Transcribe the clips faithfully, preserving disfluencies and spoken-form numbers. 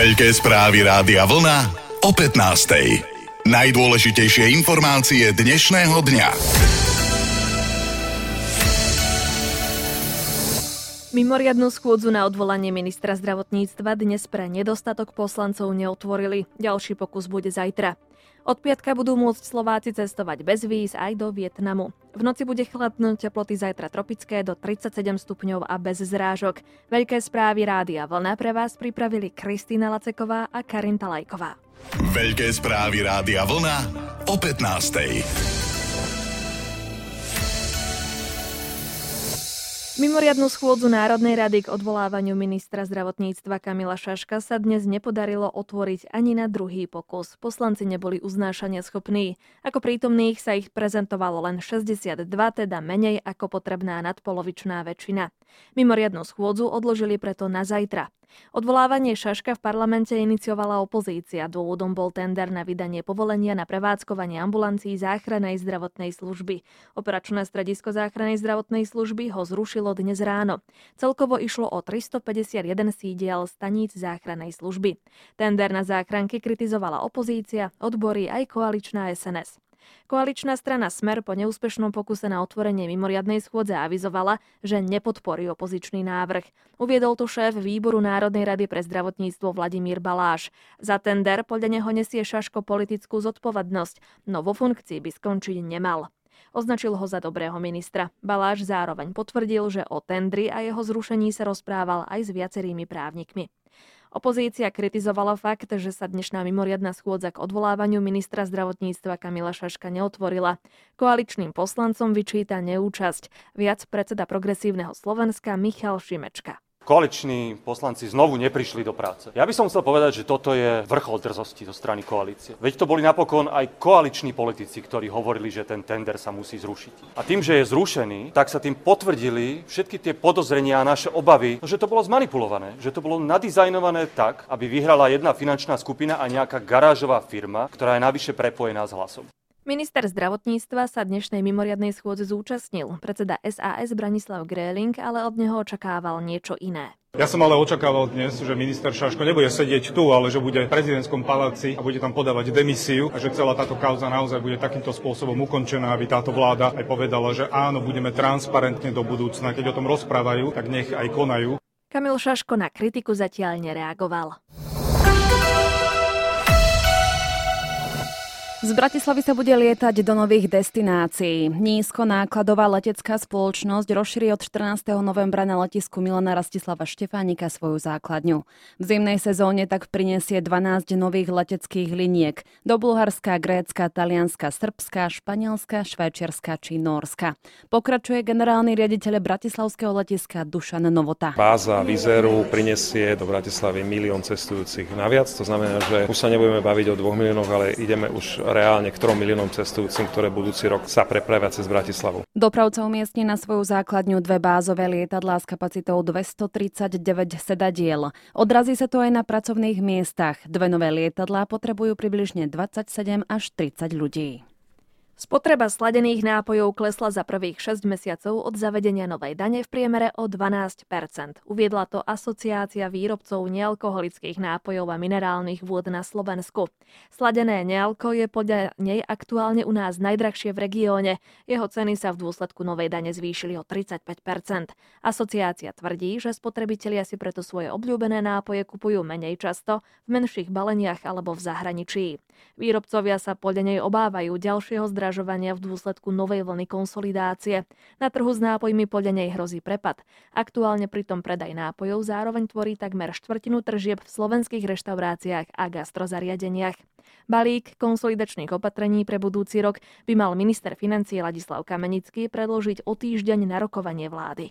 Veľké správy Rádia Vlna o pätnástej. Najdôležitejšie informácie dnešného dňa. Mimoriadnu schôdzu na odvolanie ministra zdravotníctva dnes pre nedostatok poslancov neotvorili. Ďalší pokus bude zajtra. Od piatka budú môcť Slováci cestovať bez víz aj do Vietnamu. V noci bude chladnúť, teploty zajtra tropické do tridsaťsedem stupňov a bez zrážok. Veľké správy Rádia Vlna pre vás pripravili Kristýna Laceková a Karinta Lajková. Veľké správy Rádia Vlna o pätnástej. Mimoriadnu schôdzu Národnej rady k odvolávaniu ministra zdravotníctva Kamila Šaška sa dnes nepodarilo otvoriť ani na druhý pokus. Poslanci neboli uznášania schopní. Ako prítomných sa ich prezentovalo len šesťdesiatdva, teda menej ako potrebná nadpolovičná väčšina. Mimoriadnu schôdzu odložili preto na zajtra. Odvolávanie Šaška v parlamente iniciovala opozícia. Dôvodom bol tender na vydanie povolenia na prevádzkovanie ambulancií záchrannej zdravotnej služby. Operačné stredisko záchrannej zdravotnej služby ho zrušilo dnes ráno. Celkovo išlo o tristopäťdesiatjeden sídiel staníc záchrannej služby. Tender na záchranky kritizovala opozícia, odbory aj koaličná es en es. Koaličná strana Smer po neúspešnom pokuse na otvorenie mimoriadnej schôdze avizovala, že nepodporí opozičný návrh. Uviedol to šéf výboru Národnej rady pre zdravotníctvo Vladimír Baláš. Za tender podľa neho nesie Šaško politickú zodpovednosť, no vo funkcii by skončiť nemal. Označil ho za dobrého ministra. Baláš zároveň potvrdil, že o tendri a jeho zrušení sa rozprával aj s viacerými právnikmi. Opozícia kritizovala fakt, že sa dnešná mimoriadna schôdza k odvolávaniu ministra zdravotníctva Kamila Šaška neotvorila. Koaličným poslancom vyčíta neúčasť. Viac predseda Progresívneho Slovenska Michal Šimečka. Koaliční poslanci znovu neprišli do práce. Ja by som chcel povedať, že toto je vrchol drzosti zo strany koalície. Veď to boli napokon aj koaliční politici, ktorí hovorili, že ten tender sa musí zrušiť. A tým, že je zrušený, tak sa tým potvrdili všetky tie podozrenia a naše obavy, že to bolo zmanipulované, že to bolo nadizajnované tak, aby vyhrala jedna finančná skupina a nejaká garážová firma, ktorá je navyše prepojená s Hlasom. Minister zdravotníctva sa dnešnej mimoriadnej schôdze zúčastnil. Predseda es a es Branislav Gröling ale od neho očakával niečo iné. Ja som ale očakával dnes, že minister Šaško nebude sedieť tu, ale že bude v prezidentskom paláci a bude tam podávať demisiu a že celá táto kauza naozaj bude takýmto spôsobom ukončená, aby táto vláda aj povedala, že áno, budeme transparentne do budúcna. Keď o tom rozprávajú, tak nech aj konajú. Kamil Šaško na kritiku zatiaľ nereagoval. Z Bratislavy sa bude lietať do nových destinácií. Nízkonákladová letecká spoločnosť rozšíri od štrnásteho novembra na letisku Milana Rastislava Štefánika svoju základňu. V zimnej sezóne tak prinesie dvanásť nových leteckých liniek do Bulharska, Grécka, Talianska, Srbska, Španielska, Švajčiarska či Nórska. Pokračuje generálny riaditeľ bratislavského letiska Dušan Novota. Báza Vizeru prinesie do Bratislavy milión cestujúcich naviac. To znamená, že už sa nebudeme baviť o dvoch miliónoch, ale ideme už reálne k trom miliónom cestujúcim, ktoré budúci rok sa prepravia cez Bratislavu. Dopravca umiestni na svoju základňu dve bázové lietadlá s kapacitou dvestotridsaťdeväť sedadiel. Odrazí sa to aj na pracovných miestach. Dve nové lietadlá potrebujú približne dvadsaťsedem až tridsať ľudí. Spotreba sladených nápojov klesla za prvých šesť mesiacov od zavedenia novej dane v priemere o dvanásť percent. Uviedla to Asociácia výrobcov nealkoholických nápojov a minerálnych vôd na Slovensku. Sladené nealko je podľa nej aktuálne u nás najdrahšie v regióne. Jeho ceny sa v dôsledku novej dane zvýšili o tridsaťpäť percent. Asociácia tvrdí, že spotrebitelia si preto svoje obľúbené nápoje kupujú menej často, v menších baleniach alebo v zahraničí. Výrobcovia sa podľa nej obávajú ďalšieho zdražovania v dôsledku novej vlny konsolidácie. Na trhu s nápojmi podľa nej hrozí prepad. Aktuálne pritom predaj nápojov zároveň tvorí takmer štvrtinu tržieb v slovenských reštauráciách a gastrozariadeniach. Balík konsolidačných opatrení pre budúci rok by mal minister financií Ladislav Kamenický predložiť o týždeň na rokovanie vlády.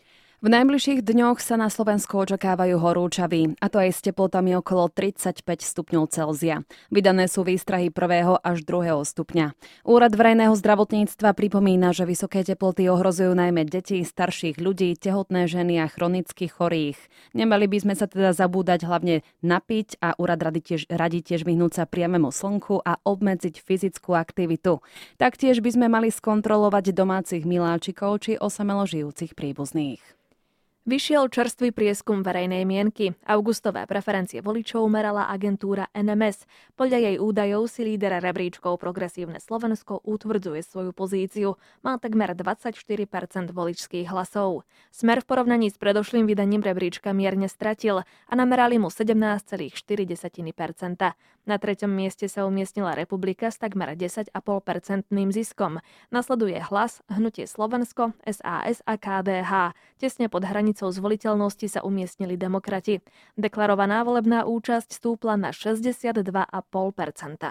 V najbližších dňoch sa na Slovensku očakávajú horúčavy, a to aj s teplotami okolo tridsaťpäť stupňov Celzia. Vydané sú výstrahy prvého až druhého stupňa. Úrad verejného zdravotníctva pripomína, že vysoké teploty ohrozujú najmä deti, starších ľudí, tehotné ženy a chronicky chorých. Nemali by sme sa teda zabúdať hlavne napiť a úrad radí tiež, radí tiež vyhnúť sa priamemu slnku a obmedziť fyzickú aktivitu. Taktiež by sme mali skontrolovať domácich miláčikov či osamelo žijúcich príbuzných. Vyšiel čerstvý prieskum verejnej mienky. Augustové preferencie voličov merala agentúra en em es. Podľa jej údajov si líder rebríčkov Progresívne Slovensko utvrdzuje svoju pozíciu. Má takmer dvadsaťštyri percent voličských hlasov. Smer v porovnaní s predošlým vydaním rebríčka mierne stratil a namerali mu sedemnásť celá štyri percenta. Na treťom mieste sa umiestnila Republika s takmer desať celá päť percentným ziskom. Nasleduje Hlas, Hnutie Slovensko, es a es a ká dé há. Tesne pod hranicou zvoliteľnosti sa umiestnili Demokrati. Deklarovaná volebná účasť stúpla na šesťdesiatdva celá päť percenta.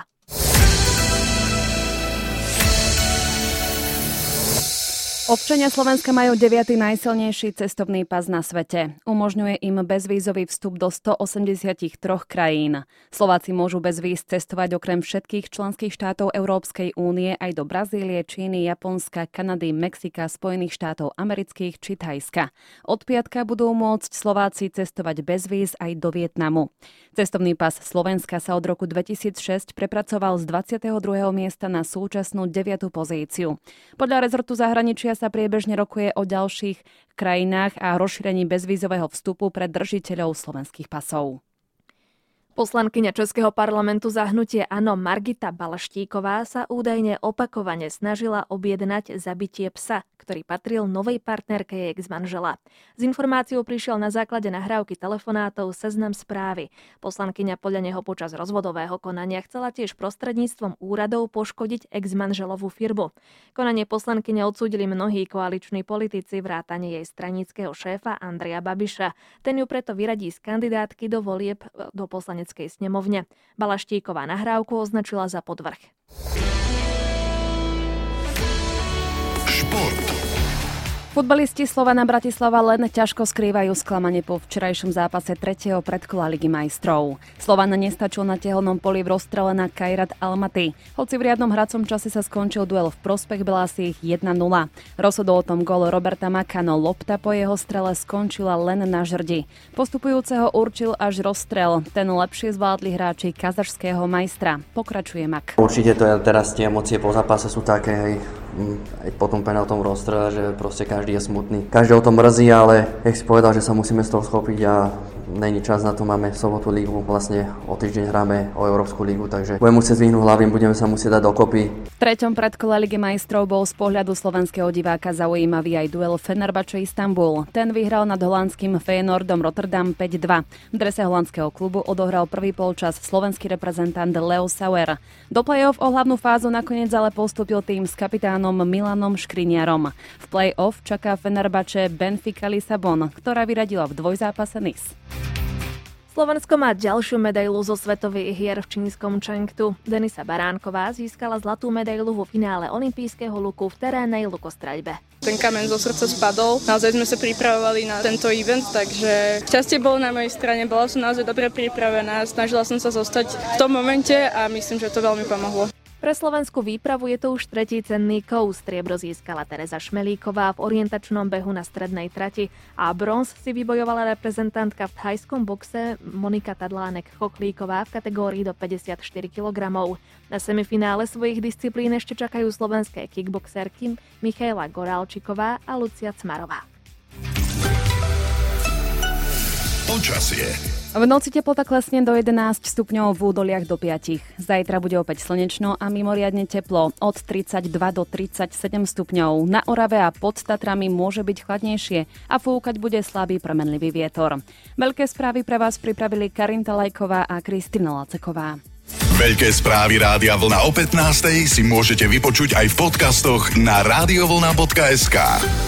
Občania Slovenska majú deviaty najsilnejší cestovný pas na svete. Umožňuje im bezvízový vstup do stoosemdesiattri krajín. Slováci môžu bez víz cestovať okrem všetkých členských štátov Európskej únie aj do Brazílie, Číny, Japonska, Kanady, Mexika, Spojených štátov amerických či Thajska. Od piatka budú môcť Slováci cestovať bez víz aj do Vietnamu. Cestovný pas Slovenska sa od roku dvetisícšesť prepracoval z dvadsiateho druhého miesta na súčasnú deviatu pozíciu. Podľa rezortu zahraničia sa priebežne rokuje o ďalších krajinách a rozšírení bezvízového vstupu pre držiteľov slovenských pasov. Poslankyňa Českého parlamentu za hnutie Áno Margita Balaštíková sa údajne opakovane snažila objednať zabitie psa, ktorý patril novej partnerke jej ex-manžela. S informáciou prišiel na základe nahrávky telefonátov Seznam Správy. Poslankyňa podľa neho počas rozvodového konania chcela tiež prostredníctvom úradov poškodiť ex-manželovú firmu. Konanie poslankyne odsúdili mnohí koaliční politici vrátane jej stranického šéfa Andreja Babiša. Ten ju preto vyradí z kandidátky do volieb do poslaneckej snemovne. Balaštíková nahrávku označila za podvrh. Šport. Futbalisti Slovana Bratislava len ťažko skrývajú sklamanie po včerajšom zápase tretieho predkola Ligy majstrov. Slovan nestačil na tehelnom poli v rozstrele na Kairat Almaty. Hoci v riadnom hracom čase sa skončil duel v prospech Belasích jeden nula. Rozhodol o tom gól Roberta Maka, no lopta po jeho strele skončila len na žrdi. Postupujúceho určil až rozstrel. Ten lepšie zvládli hráči kazašského majstra. Pokračuje Mak. Určite to je teraz tie emócie po zápase sú také, hej, aj po tom penaltom rozstrele, že proste každý je smutný. Každého to mrzí, ale jak si povedal, že sa musíme z toho schopiť a není čas na to, máme sobotu lígu, vlastne o týždeň hráme o Európsku lígu, takže budeme musieť zvihnúť hlavy, budeme sa musieť dať dokopy. V treťom predkole Ligy majstrov bol z pohľadu slovenského diváka zaujímavý aj duel Fenerbahče Istanbul. Ten vyhral nad holandským Feyenoordom Rotterdam päť dva. V drese holandského klubu odohral prvý polčas slovenský reprezentant Leo Sauer. Do play-off o hlavnú fázu nakoniec ale postúpil tým s kapitánom Milanom Škriniarom. V play-off čaká Fenerbahče Benfica Lisabon, ktorá vyradila v dvojzápase Nice. Slovensko má ďalšiu medailu zo svetových hier v čínskom Chengtu. Denisa Baránková získala zlatú medailu vo finále olympijského luku v terénnej lukostreľbe. Ten kameň zo srdca spadol. Naozaj sme sa pripravovali na tento event, takže šťastie bolo na mojej strane. Bola som naozaj dobre pripravená, snažila som sa zostať v tom momente a myslím, že to veľmi pomohlo. Pre slovenskú výpravu je to už tretí cenný kov. Striebro získala Tereza Šmelíková v orientačnom behu na strednej trati a bronz si vybojovala reprezentantka v thajskom boxe Monika Tadlánek-Chochlíková v kategórii do päťdesiatštyri kilogramov. Na semifinále svojich disciplín ešte čakajú slovenské kickboxerky Michaela Gorálčiková a Lucia Cmarová. Počasie. V noci teplota klesne do jedenásť stupňov, v údoliach do päť. Zajtra bude opäť slnečno a mimoriadne teplo, od tridsaťdva do tridsaťsedem stupňov. Na Orave a pod Tatrami môže byť chladnejšie a fúkať bude slabý premenlivý vietor. Veľké správy pre vás pripravili Karinta Lajková a Kristina Laceková. Veľké správy Rádia Vlna o pätnástej si môžete vypočuť aj v podcastoch na radiovlna bodka es ká.